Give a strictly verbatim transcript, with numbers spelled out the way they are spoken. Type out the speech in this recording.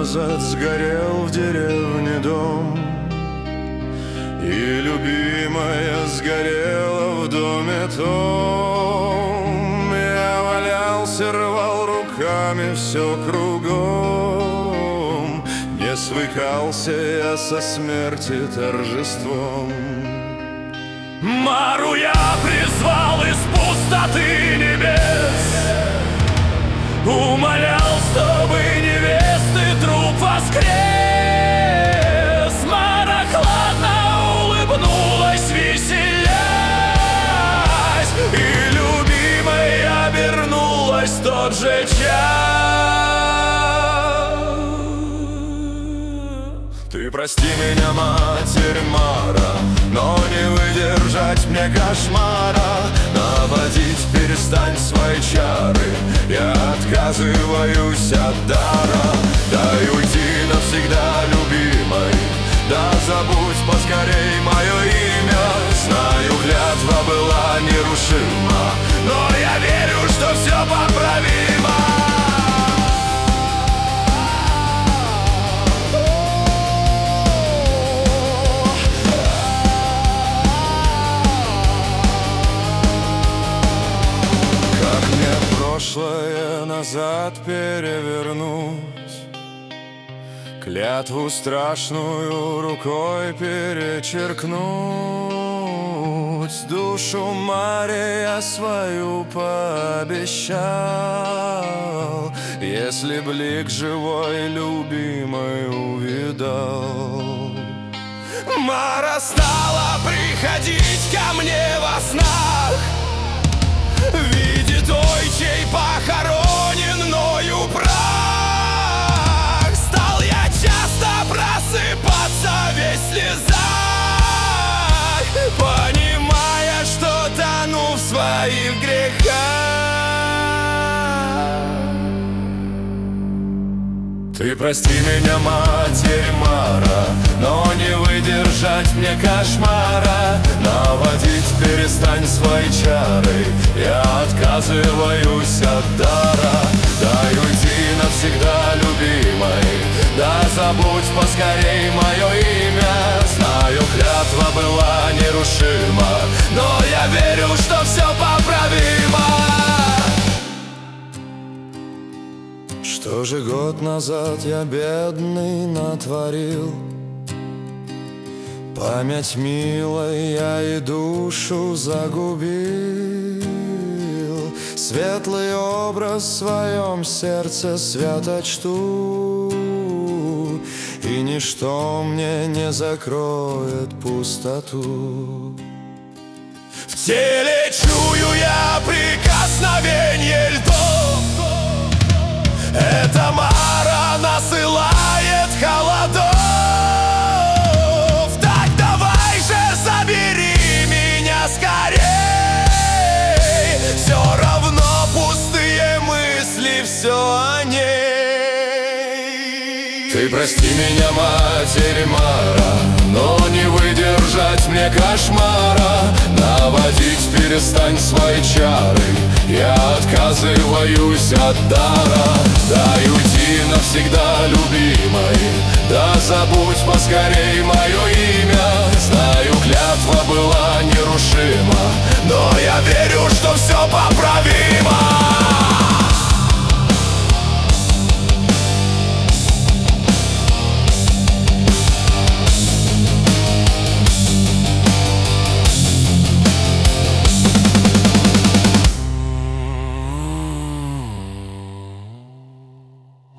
назад сгорел в деревне дом, и любимая сгорела в доме том. Я валялся, рвал руками все кругом, не свыкался я со смерти торжеством. Мару я призвал из пустоты небес, умолял, чтобы невесты труп воскрес. Мара хладно улыбнулась, веселясь, и любимая обернулась в тот же час. Ты прости меня, Матерь Мара, но не выдержать мне кошмара. Наводить перестань свои чары, я отказываюсь от дара. Дай уйти навсегда, любимой, да забудь поскорей мое имя. Знаю, клятва была нерушима, но я верю, что все поправимо. Прошлое назад перевернуть, клятву страшную рукой перечеркнуть. Душу Маре я свою пообещал, если блик живой любимой увидал. Мара стала приходить ко мне во снах, видит той, чей похоронен мною прах. Стал я часто просыпаться весь в слезах, понимая, что тону в своих грехах. Ты прости меня, Матерь Мара, но не выдержать мне кошмара. Наводить перестань свои чары, я отказываюсь от дара. Дай уйти навсегда, любимой, да забудь поскорей мое имя. Знаю, клятва была нерушима, но я верю, что все поправимо. Что же год назад я, бедный, натворил? Память милой я и душу загубил. Светлый образ в своем сердце свято чту, и ничто мне не закроет пустоту. В теле чую я прикосновенье льдов, эта Мара насылает холодов. Так давай же забери меня скорей, все равно пустые мысли, все о ней. Ты прости меня, Матерь Мара, но не выдержать мне кошмара. Наводить перестань свои чары, я отказываюсь от дара. Дай уйти навсегда, любимой, да забудь поскорей мое имя. Знаю, клятва была нерушима, но я верю, что все по